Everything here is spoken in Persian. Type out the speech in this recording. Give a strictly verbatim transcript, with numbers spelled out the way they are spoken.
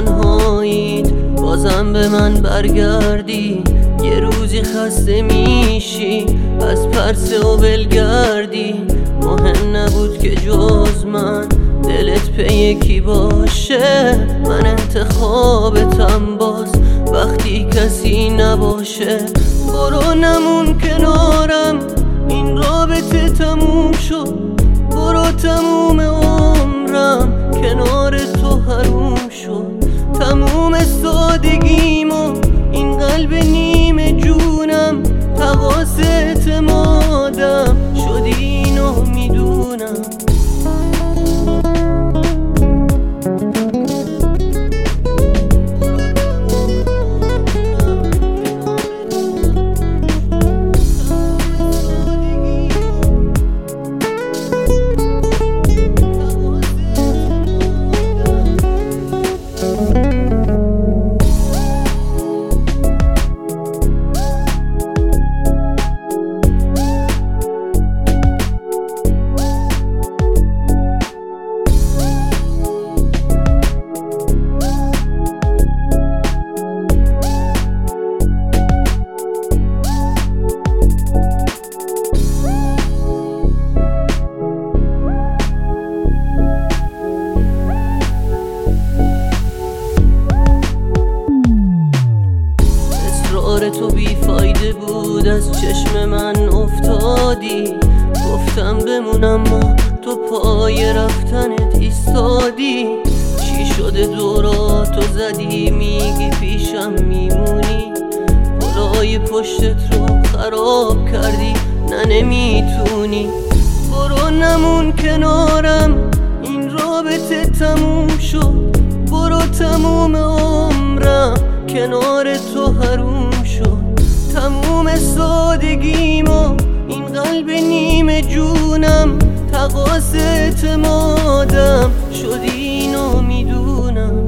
تنهاییت بازم به من برگردی. یه روزی خسته میشی از پرسه و بلگردی. مهم نبود که جز من دلت پی یکی باشه. من انتخابتم باز وقتی کسی نباشه. برو نمون کنارم این رابطه تموم شد. برو تموم عمرم کنار تو حروم شد. تموم سادگیمو این قلب نیمه جونم تقاص اعتمادم شد اینو میدونم. تو بیفایده بود از چشم من افتادی. گفتم بمونم ما تو پای رفتنت ایستادی. چی شده دوراتو زدی میگی پیشم میمونی. پلای پشتت رو خراب کردی نه نمیتونی. برو نمون کنارم این رابطه تموم شد. برو تموم عمرم کنار تو حروم شد. تموم سادگیمو این قلب نیمه جونم تقاص اعتمادم شد اینو میدونم.